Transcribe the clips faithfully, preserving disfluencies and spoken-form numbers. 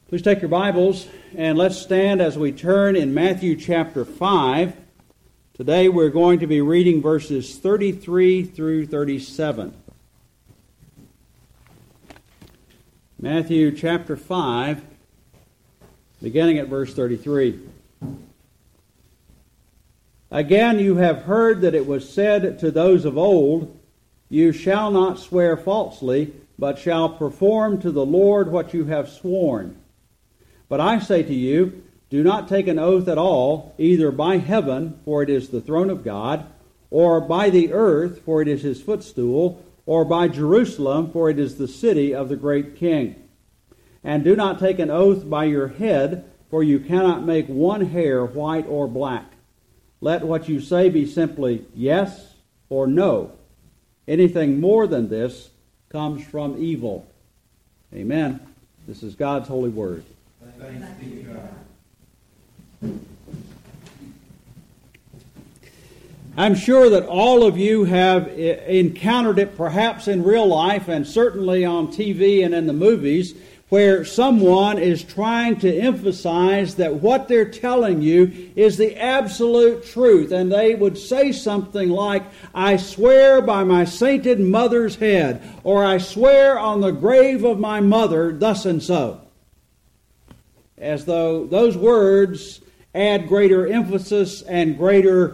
Please take your Bibles and let's stand as we turn in Matthew chapter five. Today we're going to be reading verses thirty-three through thirty-seven. Matthew chapter five, beginning at verse thirty-three. Again, you have heard that it was said to those of old, "You shall not swear falsely, but shall perform to the Lord what you have sworn." But I say to you, do not take an oath at all, either by heaven, for it is the throne of God, or by the earth, for it is his footstool, or by Jerusalem, for it is the city of the great King. And do not take an oath by your head, for you cannot make one hair white or black. Let what you say be simply yes or no. Anything more than this comes from evil. Amen. This is God's holy word. Thanks be to God. I'm sure that all of you have encountered it perhaps in real life and certainly on T V and in the movies, where someone is trying to emphasize that what they're telling you is the absolute truth. And they would say something like, "I swear by my sainted mother's head," or "I swear on the grave of my mother, thus and so." As though those words add greater emphasis and greater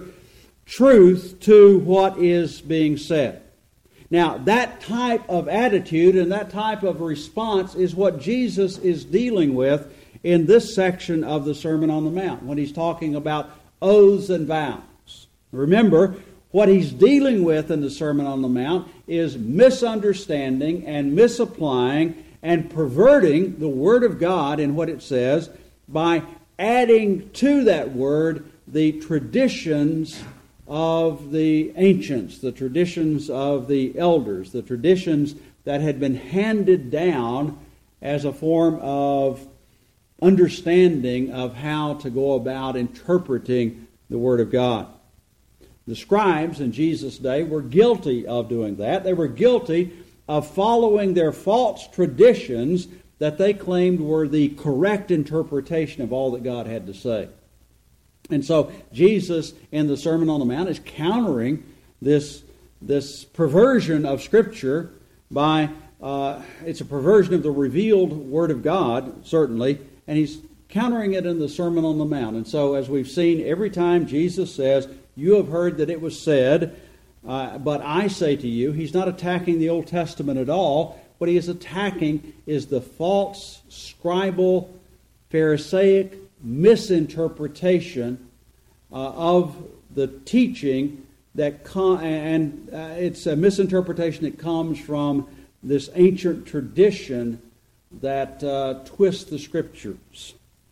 truth to what is being said. Now, that type of attitude and that type of response is what Jesus is dealing with in this section of the Sermon on the Mount, when he's talking about oaths and vows. Remember, what he's dealing with in the Sermon on the Mount is misunderstanding and misapplying and perverting the Word of God in what it says by adding to that Word the traditions of the ancients, the traditions of the elders, the traditions that had been handed down as a form of understanding of how to go about interpreting the Word of God. The scribes in Jesus' day were guilty of doing that. They were guilty of following their false traditions that they claimed were the correct interpretation of all that God had to say. And so Jesus, in the Sermon on the Mount, is countering this, this perversion of Scripture by, uh, it's a perversion of the revealed Word of God, certainly, and he's countering it in the Sermon on the Mount. And so, as we've seen, every time Jesus says, "You have heard that it was said, Uh, but I say to you," he's not attacking the Old Testament at all. What he is attacking is the false, scribal, Pharisaic misinterpretation uh, of the teaching that com- and uh, it's a misinterpretation that comes from this ancient tradition that uh, twists the Scriptures.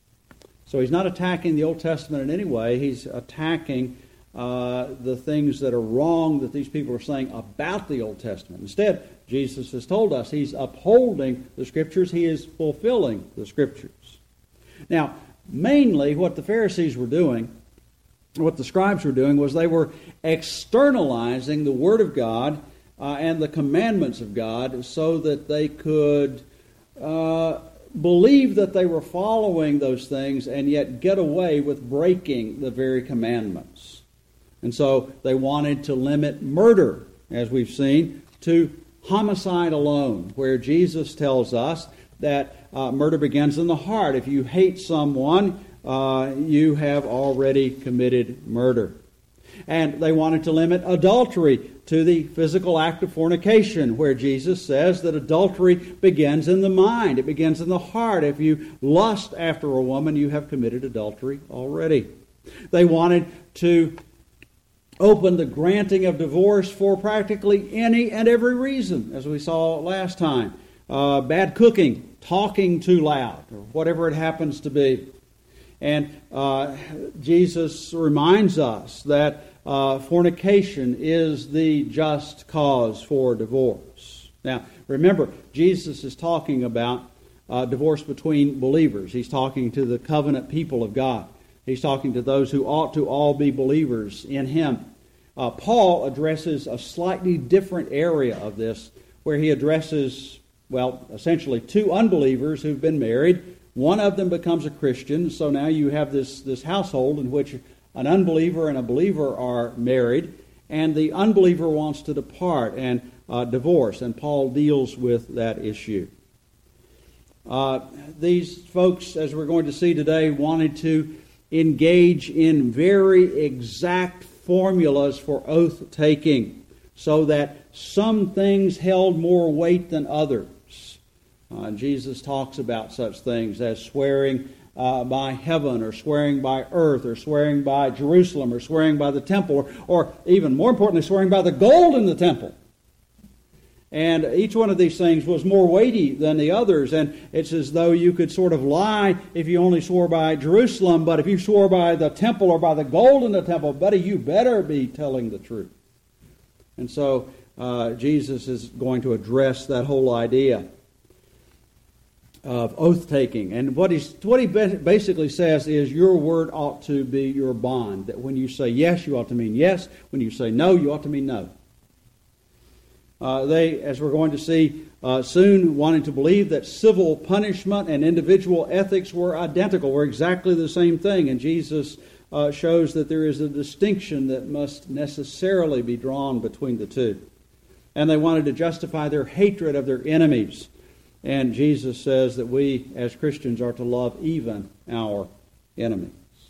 So he's not attacking the Old Testament in any way. He's attacking Uh, the things that are wrong that these people are saying about the Old Testament. Instead, Jesus has told us he's upholding the Scriptures. He is fulfilling the Scriptures. Now, mainly what the Pharisees were doing, what the scribes were doing, was they were externalizing the Word of God uh, and the commandments of God so that they could uh, believe that they were following those things and yet get away with breaking the very commandments. And so they wanted to limit murder, as we've seen, to homicide alone, where Jesus tells us that uh, murder begins in the heart. If you hate someone, uh, you have already committed murder. And they wanted to limit adultery to the physical act of fornication, where Jesus says that adultery begins in the mind. It begins in the heart. If you lust after a woman, you have committed adultery already. They wanted to open the granting of divorce for practically any and every reason, as we saw last time. Uh, bad cooking, talking too loud, or whatever it happens to be. And uh, Jesus reminds us that uh, fornication is the just cause for divorce. Now, remember, Jesus is talking about uh, divorce between believers. He's talking to the covenant people of God. He's talking to those who ought to all be believers in Him. Uh, Paul addresses a slightly different area of this, where he addresses, well, essentially two unbelievers who've been married. One of them becomes a Christian, so now you have this, this household in which an unbeliever and a believer are married, and the unbeliever wants to depart and uh, divorce, and Paul deals with that issue. Uh, these folks, as we're going to see today, wanted to engage in very exact formulas for oath-taking, so that some things held more weight than others. Uh, Jesus talks about such things as swearing uh, by heaven, or swearing by earth, or swearing by Jerusalem, or swearing by the temple, or, or even more importantly, swearing by the gold in the temple. And each one of these things was more weighty than the others, and it's as though you could sort of lie if you only swore by Jerusalem, but if you swore by the temple or by the gold in the temple, buddy, you better be telling the truth. And so uh, Jesus is going to address that whole idea of oath-taking. And what, he's, what he basically says is your word ought to be your bond, that when you say yes, you ought to mean yes. When you say no, you ought to mean no. Uh, they, as we're going to see uh, soon, wanted to believe that civil punishment and individual ethics were identical, were exactly the same thing. And Jesus uh, shows that there is a distinction that must necessarily be drawn between the two. And they wanted to justify their hatred of their enemies. And Jesus says that we, as Christians, are to love even our enemies.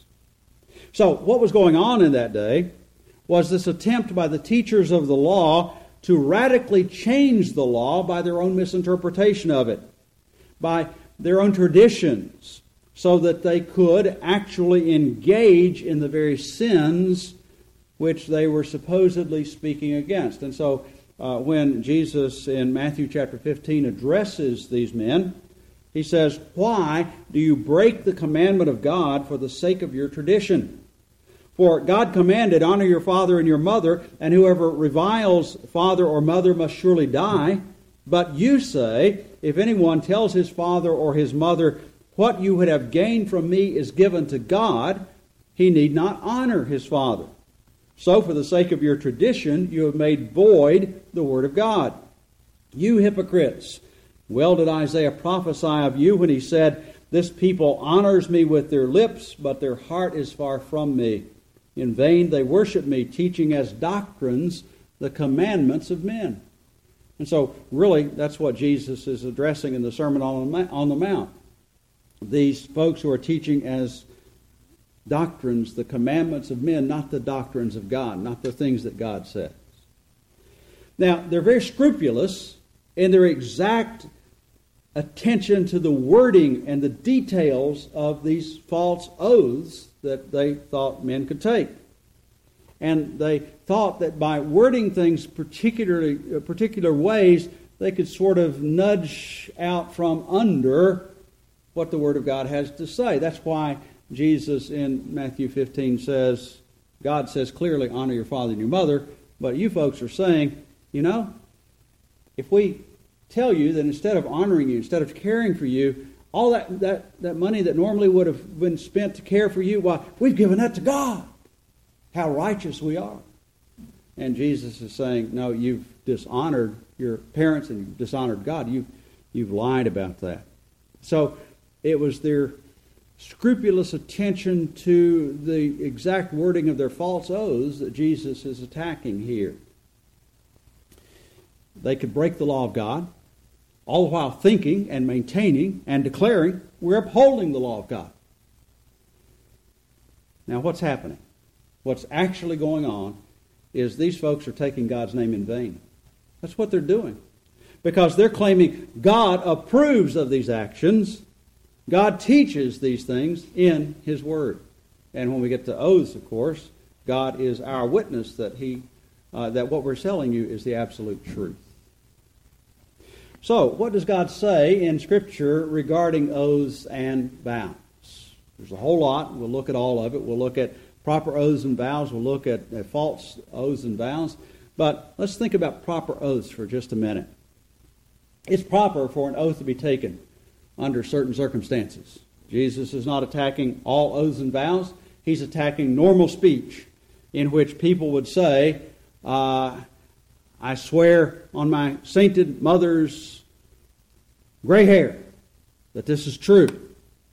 So what was going on in that day was this attempt by the teachers of the law to radically change the law by their own misinterpretation of it, by their own traditions, so that they could actually engage in the very sins which they were supposedly speaking against. And so uh, when Jesus in Matthew chapter fifteen addresses these men, he says, "Why do you break the commandment of God for the sake of your tradition? For God commanded, honor your father and your mother, and whoever reviles father or mother must surely die. But you say, if anyone tells his father or his mother, what you would have gained from me is given to God, he need not honor his father. So for the sake of your tradition, you have made void the word of God. You hypocrites, well did Isaiah prophesy of you when he said, this people honors me with their lips, but their heart is far from me. In vain they worship me, teaching as doctrines the commandments of men." And so, really, that's what Jesus is addressing in the Sermon on the Mount. These folks who are teaching as doctrines the commandments of men, not the doctrines of God, not the things that God says. Now, they're very scrupulous in their exact attention to the wording and the details of these false oaths that they thought men could take. And they thought that by wording things particularly uh, particular ways, they could sort of nudge out from under what the Word of God has to say. That's why Jesus in Matthew fifteen says, God says clearly, honor your father and your mother, but you folks are saying, you know, if we tell you that instead of honoring you, instead of caring for you, all that, that, that money that normally would have been spent to care for you, why, we've given that to God. How righteous we are. And Jesus is saying, no, you've dishonored your parents and you've dishonored God. You've, you've lied about that. So it was their scrupulous attention to the exact wording of their false oaths that Jesus is attacking here. They could break the law of God, all the while thinking and maintaining and declaring we're upholding the law of God. Now what's happening? What's actually going on is these folks are taking God's name in vain. That's what they're doing. Because they're claiming God approves of these actions. God teaches these things in His Word. And when we get to oaths, of course, God is our witness that He, uh, that what we're telling you is the absolute truth. So, what does God say in Scripture regarding oaths and vows? There's a whole lot. We'll look at all of it. We'll look at proper oaths and vows. We'll look at, at false oaths and vows. But let's think about proper oaths for just a minute. It's proper for an oath to be taken under certain circumstances. Jesus is not attacking all oaths and vows. He's attacking normal speech in which people would say, uh, I swear on my sainted mother's gray hair that this is true.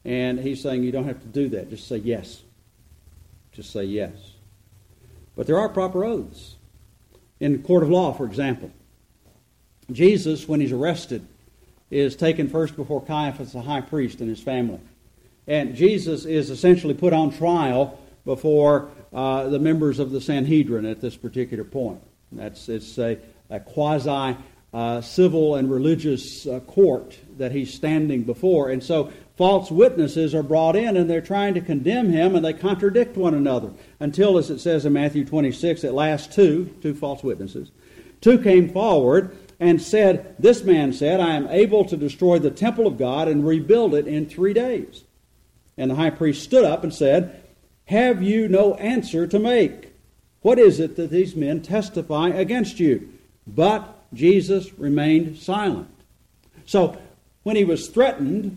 And he's saying you don't have to do that. Just say yes. Just say yes. But there are proper oaths. In the court of law, for example, Jesus, when he's arrested, is taken first before Caiaphas, the high priest, and his family. And Jesus is essentially put on trial before uh, the members of the Sanhedrin at this particular point. That's it's a, a quasi uh, civil and religious uh, court that he's standing before. And so false witnesses are brought in, and they're trying to condemn him, and they contradict one another. Until, as it says in Matthew twenty-six, at last two, two false witnesses, two came forward and said, this man said, I am able to destroy the temple of God and rebuild it in three days. And the high priest stood up and said, have you no answer to make? What is it that these men testify against you? But Jesus remained silent. So, when he was threatened,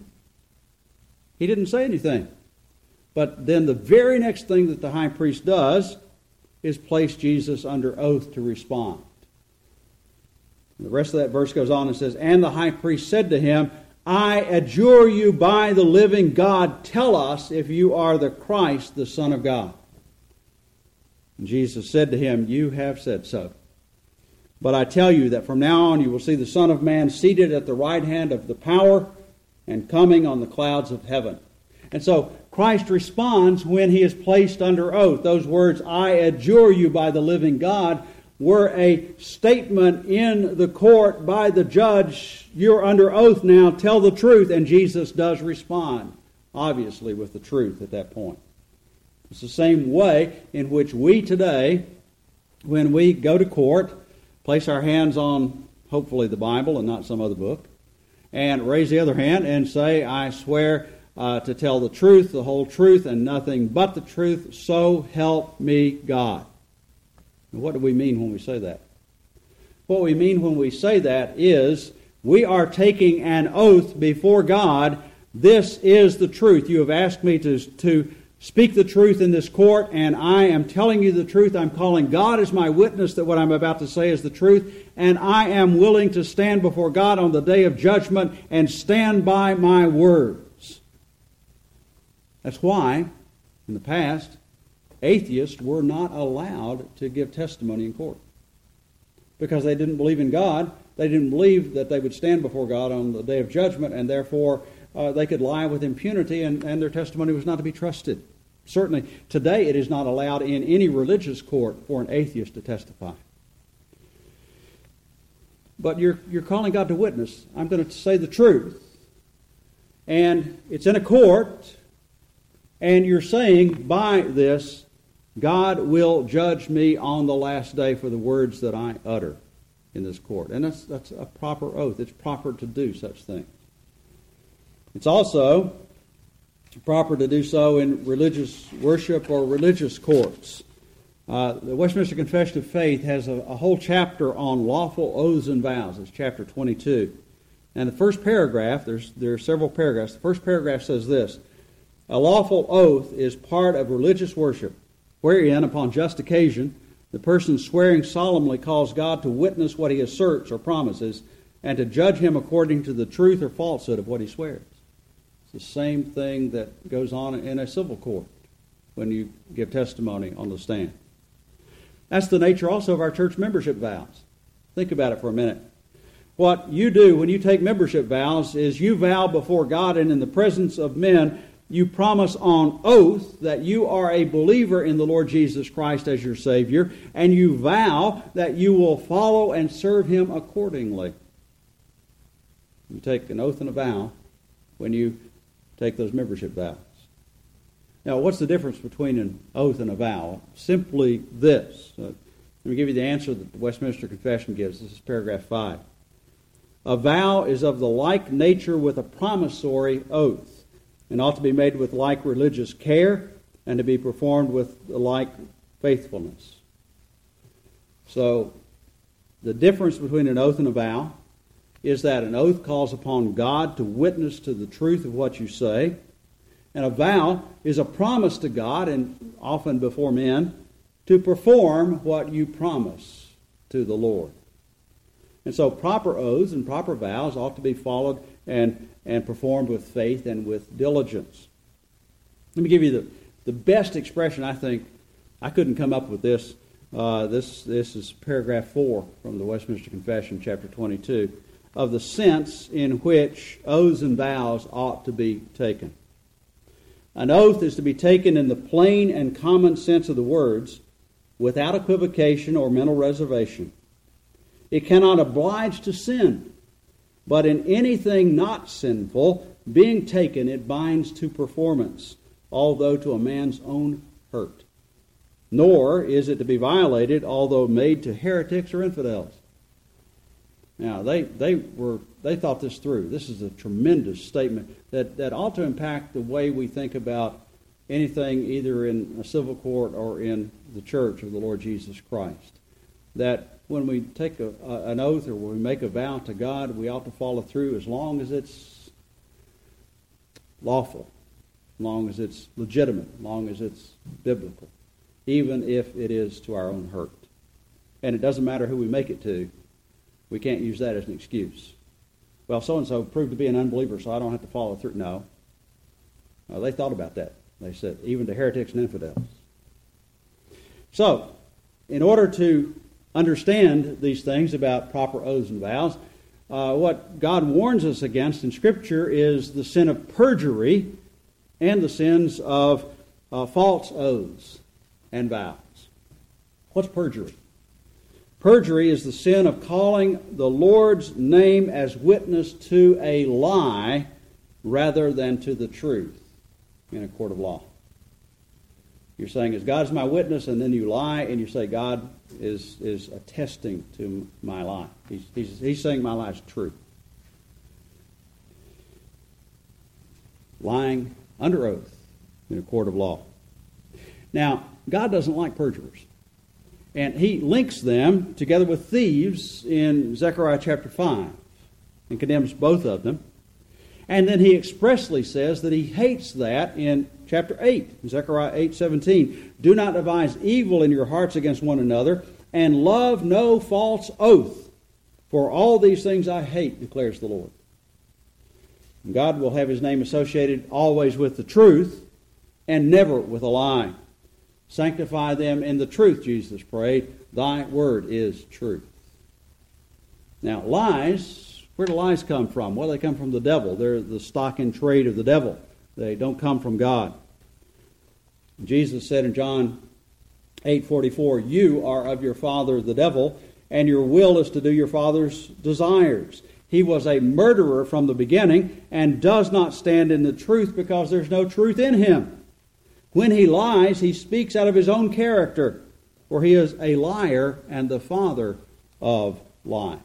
he didn't say anything. But then the very next thing that the high priest does is place Jesus under oath to respond. The rest of that verse goes on and says, and the high priest said to him, I adjure you by the living God, tell us if you are the Christ, the Son of God. And Jesus said to him, you have said so. But I tell you that from now on you will see the Son of Man seated at the right hand of the power and coming on the clouds of heaven. And so Christ responds when he is placed under oath. Those words, I adjure you by the living God, were a statement in the court by the judge. You're under oath now, tell the truth. And Jesus does respond, obviously, with the truth at that point. It's the same way in which we today, when we go to court, place our hands on, hopefully, the Bible and not some other book, and raise the other hand and say, I swear uh, to tell the truth, the whole truth, and nothing but the truth, so help me God. What do we mean when we say that? What we mean when we say that is we are taking an oath before God. This is the truth. You have asked me to, to speak the truth in this court, and I am telling you the truth. I'm calling God as my witness that what I'm about to say is the truth, and I am willing to stand before God on the day of judgment and stand by my words. That's why, in the past, atheists were not allowed to give testimony in court. Because they didn't believe in God, they didn't believe that they would stand before God on the day of judgment, and therefore uh, they could lie with impunity, and, and their testimony was not to be trusted. Certainly, today it is not allowed in any religious court for an atheist to testify. But you're, you're calling God to witness. I'm going to say the truth. And it's in a court, and you're saying by this, God will judge me on the last day for the words that I utter in this court. And that's, that's a proper oath. It's proper to do such things. It's also proper to do so in religious worship or religious courts. Uh, the Westminster Confession of Faith has a, a whole chapter on lawful oaths and vows. It's chapter twenty-two. And the first paragraph, there's there are several paragraphs. The first paragraph says this: a lawful oath is part of religious worship, wherein, upon just occasion, the person swearing solemnly calls God to witness what he asserts or promises, and to judge him according to the truth or falsehood of what he swears. It's the same thing that goes on in a civil court when you give testimony on the stand. That's the nature also of our church membership vows. Think about it for a minute. What you do when you take membership vows is you vow before God and in the presence of men. You promise on oath that you are a believer in the Lord Jesus Christ as your Savior, and you vow that you will follow and serve Him accordingly. You take an oath and a vow when you take those membership vows. Now, what's the difference between an oath and a vow? Simply this. Uh, let me give you the answer that the Westminster Confession gives. This is paragraph five. A vow is of the like nature with a promissory oath, and ought to be made with like religious care, and to be performed with like faithfulness. So, the difference between an oath and a vow is that an oath calls upon God to witness to the truth of what you say, and a vow is a promise to God, and often before men, to perform what you promise to the Lord. And so proper oaths and proper vows ought to be followed and, and performed with faith and with diligence. Let me give you the, the best expression, I think. I couldn't come up with this. Uh, this this is paragraph four from the Westminster Confession, chapter twenty-two, of the sense in which oaths and vows ought to be taken. An oath is to be taken in the plain and common sense of the words, without equivocation or mental reservation. It cannot oblige to sin, but in anything not sinful, being taken, it binds to performance, although to a man's own hurt. Nor is it to be violated, although made to heretics or infidels. Now, they they were they thought this through. This is a tremendous statement that, that ought to impact the way we think about anything either in a civil court or in the church of the Lord Jesus Christ. That when we take a, a, an oath or when we make a vow to God, we ought to follow through as long as it's lawful, as long as it's legitimate, as long as it's biblical, even if it is to our own hurt. And it doesn't matter who we make it to. We can't use that as an excuse. Well, so-and-so proved to be an unbeliever, so I don't have to follow through. No. no. They thought about that. They said, even to heretics and infidels. So, in order to understand these things about proper oaths and vows, uh, what God warns us against in Scripture is the sin of perjury and the sins of uh, false oaths and vows. What's perjury? Perjury is the sin of calling the Lord's name as witness to a lie rather than to the truth in a court of law. You're saying, as God's my witness, and then you lie, and you say God is, is attesting to my lie. He's, he's, he's saying my lie is true. Lying under oath in a court of law. Now, God doesn't like perjurers. And he links them together with thieves in Zechariah chapter five and condemns both of them. And then he expressly says that he hates that in chapter eight, Zechariah eight seventeen. Do not devise evil in your hearts against one another, and love no false oath. For all these things I hate, declares the Lord. And God will have his name associated always with the truth and never with a lie. Sanctify them in the truth, Jesus prayed. Thy word is truth. Now, lies, where do lies come from? Well, they come from the devil. They're the stock and trade of the devil. They don't come from God. Jesus said in John eight forty-four, you are of your father the devil, and your will is to do your father's desires. He was a murderer from the beginning and does not stand in the truth because there's no truth in him. When he lies, he speaks out of his own character, for he is a liar and the father of lies.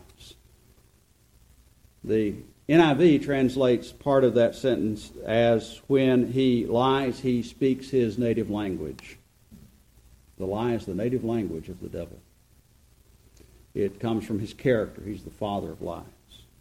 The N I V translates part of that sentence as, when he lies, he speaks his native language. The lie is the native language of the devil. It comes from his character. He's the father of lies.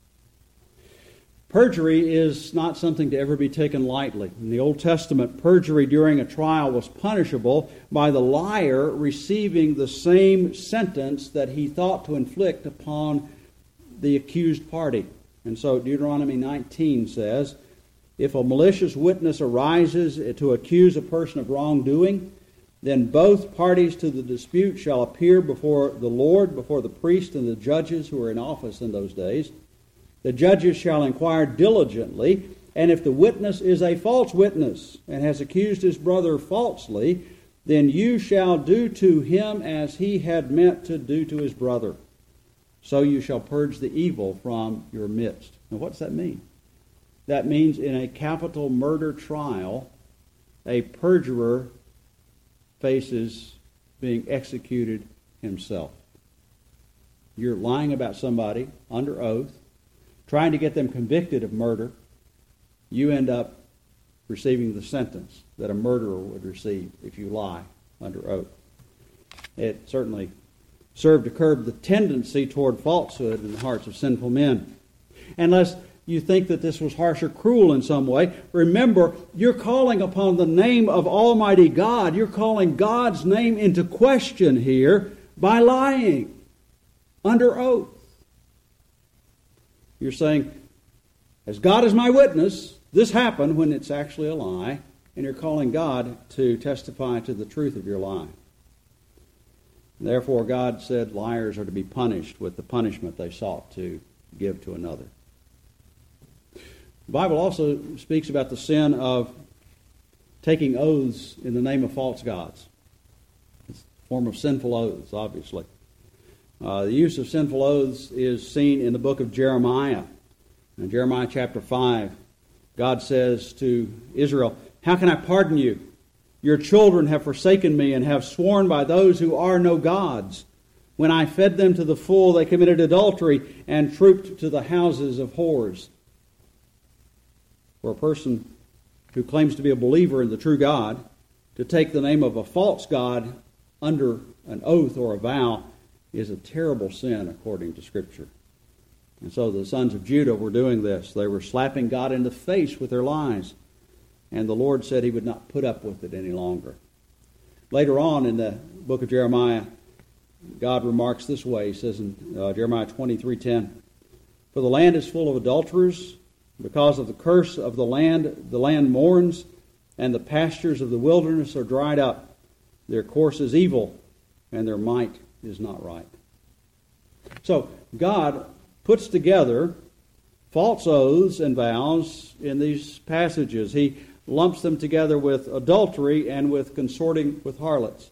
Perjury is not something to ever be taken lightly. In the Old Testament, perjury during a trial was punishable by the liar receiving the same sentence that he thought to inflict upon the accused party. And so Deuteronomy nineteen says, if a malicious witness arises to accuse a person of wrongdoing, then both parties to the dispute shall appear before the Lord, before the priest and the judges who are in office in those days. The judges shall inquire diligently, and if the witness is a false witness and has accused his brother falsely, then you shall do to him as he had meant to do to his brother. So you shall purge the evil from your midst. Now, what's that mean? That means in a capital murder trial, a perjurer faces being executed himself. You're lying about somebody under oath, trying to get them convicted of murder. You end up receiving the sentence that a murderer would receive if you lie under oath. It certainly served to curb the tendency toward falsehood in the hearts of sinful men. Unless you think that this was harsh or cruel in some way, remember, you're calling upon the name of Almighty God. You're calling God's name into question here by lying under oath. You're saying, As God is my witness, this happened when it's actually a lie, and you're calling God to testify to the truth of your lie. Therefore, God said liars are to be punished with the punishment they sought to give to another. The Bible also speaks about the sin of taking oaths in the name of false gods. It's a form of sinful oaths, obviously. Uh, the use of sinful oaths is seen in the book of Jeremiah. In Jeremiah chapter five, God says to Israel, "How can I pardon you? Your children have forsaken me and have sworn by those who are no gods. When I fed them to the full, they committed adultery and trooped to the houses of whores." For a person who claims to be a believer in the true God, to take the name of a false god under an oath or a vow is a terrible sin according to Scripture. And so the sons of Judah were doing this. They were slapping God in the face with their lies. And the Lord said he would not put up with it any longer. Later on in the book of Jeremiah, God remarks this way. He says in uh, Jeremiah twenty-three ten, "For the land is full of adulterers. Because of the curse of the land, the land mourns, and the pastures of the wilderness are dried up. Their course is evil, and their might is not right." So God puts together false oaths and vows in these passages. He lumps them together with adultery and with consorting with harlots.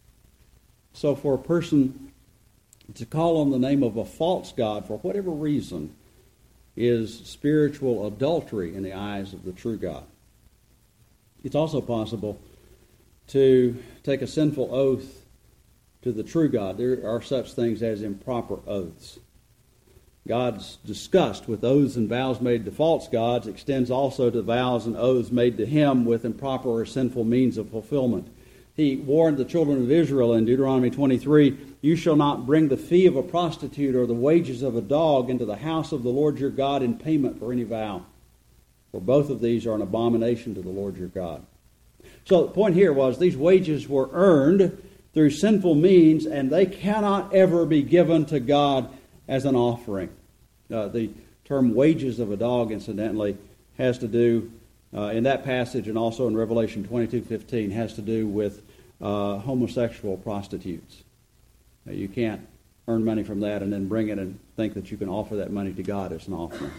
So for a person to call on the name of a false god for whatever reason is spiritual adultery in the eyes of the true God. It's also possible to take a sinful oath to the true God. There are such things as improper oaths. God's disgust with oaths and vows made to false gods extends also to vows and oaths made to him with improper or sinful means of fulfillment. He warned the children of Israel in Deuteronomy twenty-three, "You shall not bring the fee of a prostitute or the wages of a dog into the house of the Lord your God in payment for any vow. For both of these are an abomination to the Lord your God." So the point here was these wages were earned through sinful means, and they cannot ever be given to God as an offering. Uh, the term wages of a dog, incidentally, has to do, uh, in that passage and also in Revelation twenty-two fifteen, has to do with uh, homosexual prostitutes. Uh, you can't earn money from that and then bring it and think that you can offer that money to God as an offering.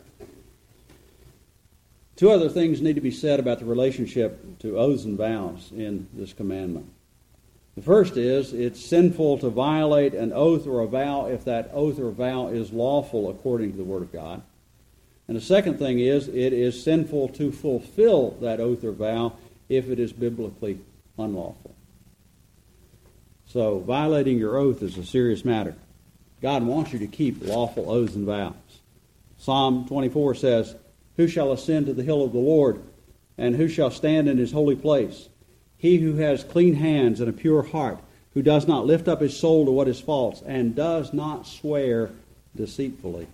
Two other things need to be said about the relationship to oaths and vows in this commandment. The first is, it's sinful to violate an oath or a vow if that oath or vow is lawful according to the Word of God. And the second thing is, it is sinful to fulfill that oath or vow if it is biblically unlawful. So, violating your oath is a serious matter. God wants you to keep lawful oaths and vows. Psalm twenty-four says, "Who shall ascend to the hill of the Lord, and who shall stand in his holy place? He who has clean hands and a pure heart, who does not lift up his soul to what is false, and does not swear deceitfully."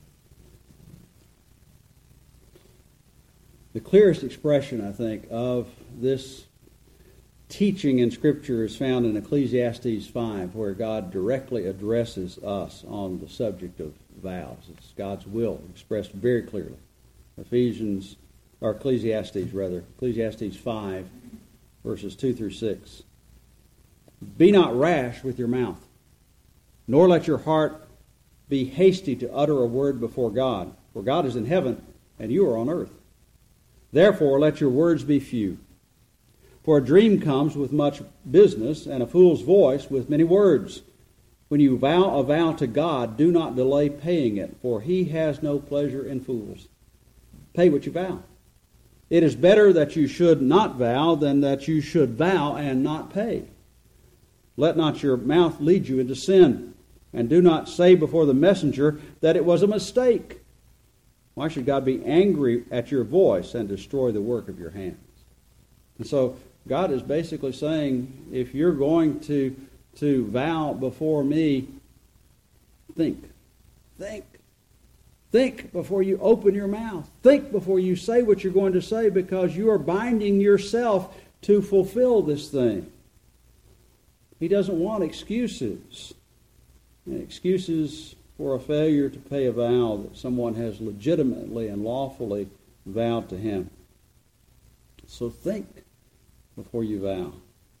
The clearest expression, I think, of this teaching in Scripture is found in Ecclesiastes five, where God directly addresses us on the subject of vows. It's God's will expressed very clearly. Ephesians, or Ecclesiastes rather, Ecclesiastes five, verses two through six. "Be not rash with your mouth, nor let your heart be hasty to utter a word before God. For God is in heaven, and you are on earth. Therefore let your words be few. For a dream comes with much business, and a fool's voice with many words. When you vow a vow to God, do not delay paying it, for he has no pleasure in fools. Pay what you vow. It is better that you should not vow than that you should vow and not pay. Let not your mouth lead you into sin, and do not say before the messenger that it was a mistake. Why should God be angry at your voice and destroy the work of your hands? And so God is basically saying, if you're going to, to vow before me, think. Think. Think before you open your mouth. Think before you say what you're going to say, because you are binding yourself to fulfill this thing. He doesn't want excuses. And excuses for a failure to pay a vow that someone has legitimately and lawfully vowed to him. So think before you vow.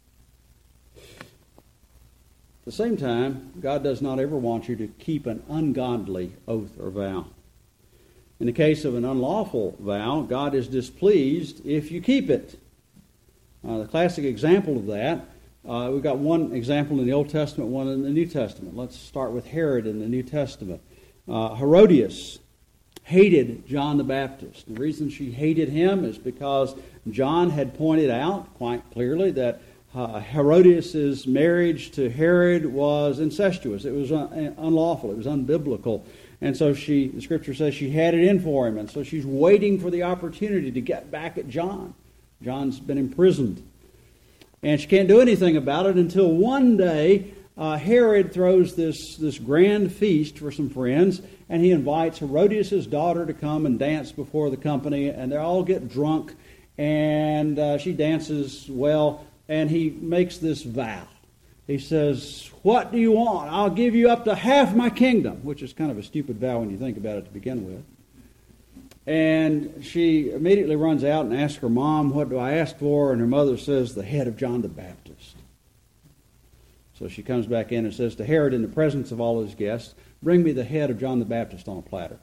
At the same time, God does not ever want you to keep an ungodly oath or vow. In the case of an unlawful vow, God is displeased if you keep it. Uh, the classic example of that, uh, we've got one example in the Old Testament, one in the New Testament. Let's start with Herod in the New Testament. Uh, Herodias hated John the Baptist. The reason she hated him is because John had pointed out quite clearly that uh, Herodias' marriage to Herod was incestuous. It was un- unlawful. It was unbiblical. And so she, the Scripture says she had it in for him. And so she's waiting for the opportunity to get back at John. John's been imprisoned. And she can't do anything about it until one day uh, Herod throws this, this grand feast for some friends, and he invites Herodias' daughter to come and dance before the company, and they all get drunk, and uh, she dances well, and he makes this vow. He says, "What do you want? I'll give you up to half my kingdom," which is kind of a stupid vow when you think about it to begin with. And she immediately runs out and asks her mom, "What do I ask for?" And her mother says, "The head of John the Baptist." So she comes back in and says to Herod in the presence of all his guests, "Bring me the head of John the Baptist on a platter."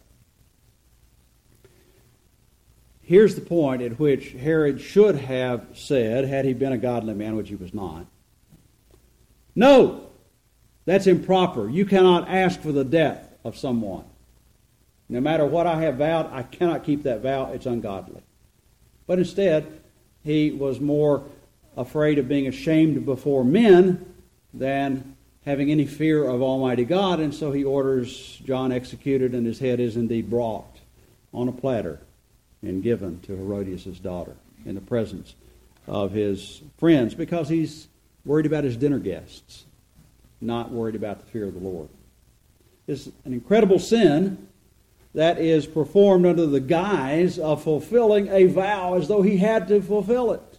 Here's the point at which Herod should have said, had he been a godly man, which he was not, "No, that's improper. You cannot ask for the death of someone. No matter what I have vowed, I cannot keep that vow. It's ungodly." But instead, he was more afraid of being ashamed before men than having any fear of Almighty God, and so he orders John executed, and his head is indeed brought on a platter and given to Herodias' daughter in the presence of his friends, because he's worried about his dinner guests, not worried about the fear of the Lord. It's an incredible sin that is performed under the guise of fulfilling a vow as though he had to fulfill it.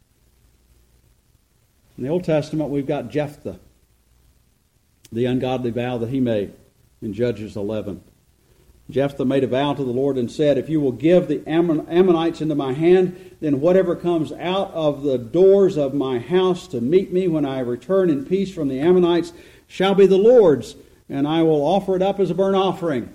In the Old Testament, we've got Jephthah, the ungodly vow that he made in Judges eleven. Jephthah made a vow to the Lord and said, "If you will give the Ammon- Ammonites into my hand, then whatever comes out of the doors of my house to meet me when I return in peace from the Ammonites shall be the Lord's, and I will offer it up as a burnt offering."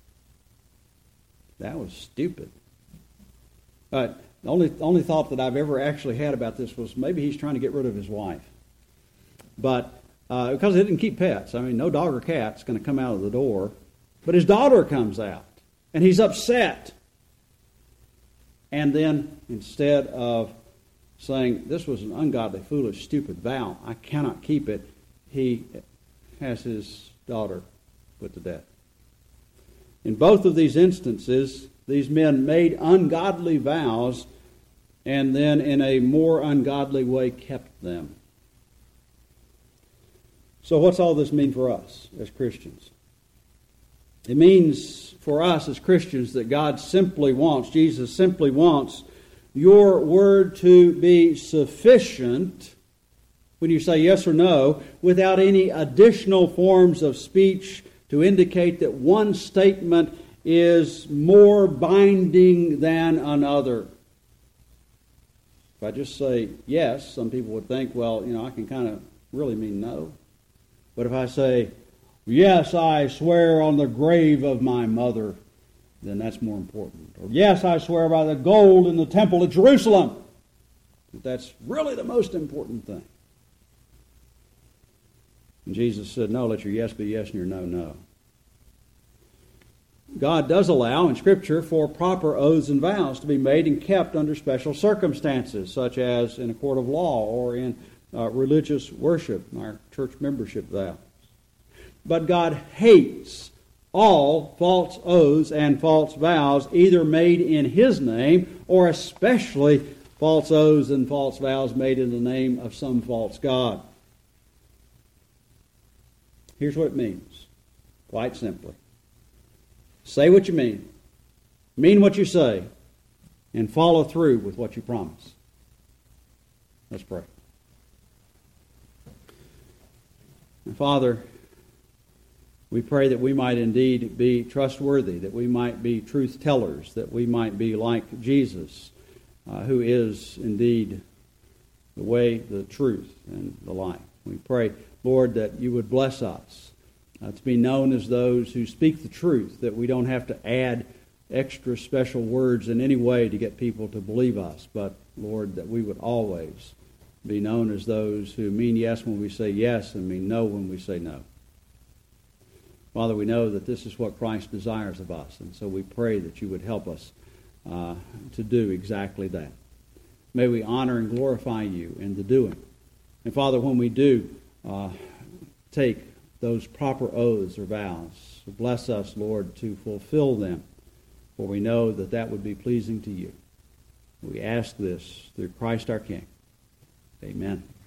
That was stupid. Uh, the only, only thought that I've ever actually had about this was maybe he's trying to get rid of his wife. But uh, because he didn't keep pets, I mean, no dog or cat's going to come out of the door. But his daughter comes out, and he's upset. And then, instead of saying, "This was an ungodly, foolish, stupid vow, I cannot keep it," he has his daughter put to death. In both of these instances, these men made ungodly vows and then in a more ungodly way kept them. So what's all this mean for us as Christians? It means for us as Christians that God simply wants, Jesus simply wants your word to be sufficient when you say yes or no, without any additional forms of speech to indicate that one statement is more binding than another. If I just say yes, some people would think, well, you know, I can kind of really mean no. But if I say, "Yes, I swear on the grave of my mother," then that's more important. Or, "Yes, I swear by the gold in the temple at Jerusalem," that's really the most important thing. And Jesus said, "No, let your yes be yes and your no, no." God does allow in Scripture for proper oaths and vows to be made and kept under special circumstances, such as in a court of law or in uh, religious worship, our church membership vows. But God hates all false oaths and false vows, either made in His name or especially false oaths and false vows made in the name of some false god. Here's what it means, quite simply. Say what you mean, mean what you say, and follow through with what you promise. Let's pray. Father, We pray that we might indeed be trustworthy, that we might be truth tellers, that we might be like Jesus, uh, who is indeed the way, the truth, and the life. We pray, Lord, that you would bless us uh, to be known as those who speak the truth, that we don't have to add extra special words in any way to get people to believe us, but, Lord, that we would always be known as those who mean yes when we say yes and mean no when we say no. Father, we know that this is what Christ desires of us, and so we pray that you would help us uh, to do exactly that. May we honor and glorify you in the doing. And Father, when we do uh, take those proper oaths or vows, bless us, Lord, to fulfill them, for we know that that would be pleasing to you. We ask this through Christ our King. Amen.